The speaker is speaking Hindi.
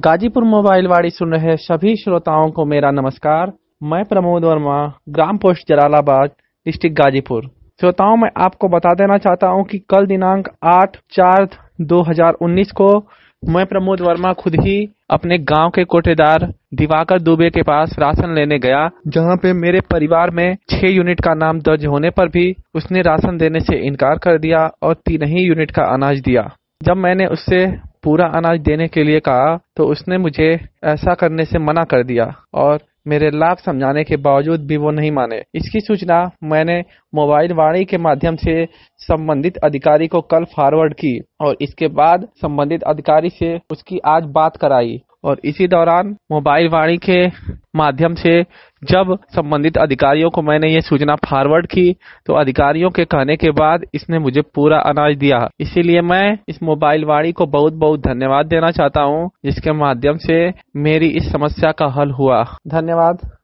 गाजीपुर मोबाइल वाड़ी सुन रहे सभी श्रोताओं को मेरा नमस्कार। मैं प्रमोद वर्मा, ग्राम पोस्ट जलालाबाद, डिस्ट्रिक्ट गाजीपुर। श्रोताओं, मैं आपको बता देना चाहता हूं कि कल दिनांक 8/4/2019 को मैं प्रमोद वर्मा खुद ही अपने गांव के कोटेदार दिवाकर दुबे के पास राशन लेने गया, जहां पे मेरे परिवार में 6 यूनिट का नाम दर्ज होने पर भी उसने राशन देने से इनकार कर दिया और 3 ही यूनिट का अनाज दिया। जब मैंने उससे पूरा अनाज देने के लिए कहा तो उसने मुझे ऐसा करने से मना कर दिया और मेरे लाख समझाने के बावजूद भी वो नहीं माने। इसकी सूचना मैंने मोबाइल वाणी के माध्यम से संबंधित अधिकारी को कल फॉरवर्ड की और इसके बाद संबंधित अधिकारी से उसकी आज बात कराई। और इसी दौरान मोबाइल वाणी के माध्यम से जब संबंधित अधिकारियों को मैंने ये सूचना फॉरवर्ड की तो अधिकारियों के कहने के बाद इसने मुझे पूरा अनाज दिया। इसीलिए मैं इस मोबाइल वाणी को बहुत बहुत धन्यवाद देना चाहता हूँ, जिसके माध्यम से मेरी इस समस्या का हल हुआ। धन्यवाद।